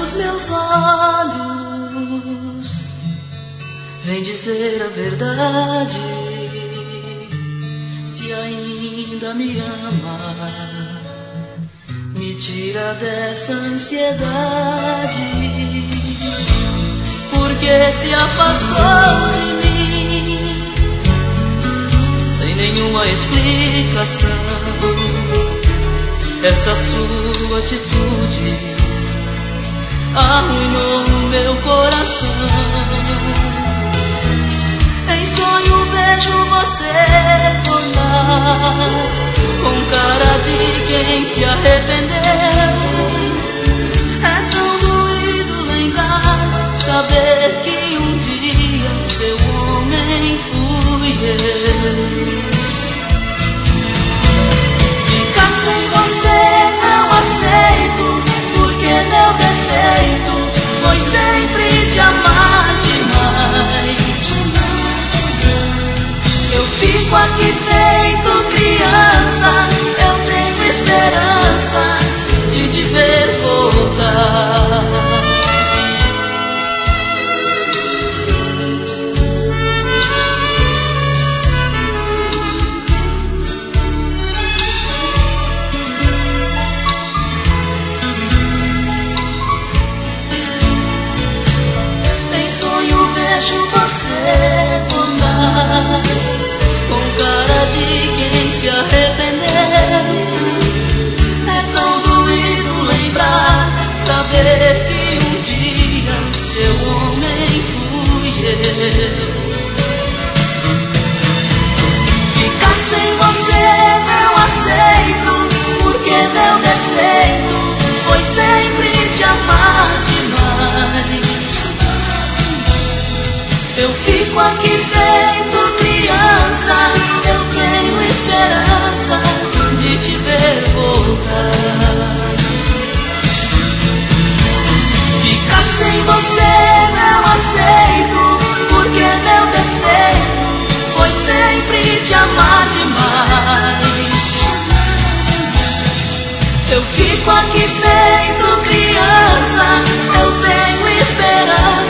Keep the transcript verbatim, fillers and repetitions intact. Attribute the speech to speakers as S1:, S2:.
S1: os meus olhos, vem dizer a verdade, se ainda me ama, me tira dessa ansiedade, porque se afastou de mim, sem nenhuma explicação. Essa sua atitude arruinou o meu coração. Em sonho vejo você voltar, com cara de quem se arrependeu. É tão doído lembrar, saber que um dia seu homem fui eu. Ficar sem você não aceito, porque meu defeito foi sempre te amar demais. Eu fico aqui feito criança, eu tenho esperança de te ver voltar. Vejo você voltar, com cara de quem se arrependeu. É tão doído lembrar, saber que um dia seu homem fui eu. Ficar sem você não aceito, porque meu defeito foi sempre te amar demais. Eu fico aqui feito criança, eu tenho esperança de te ver voltar. Ficar sem você não aceito, porque meu defeito foi sempre te amar demais. Eu fico aqui feito criança, eu tenho esperança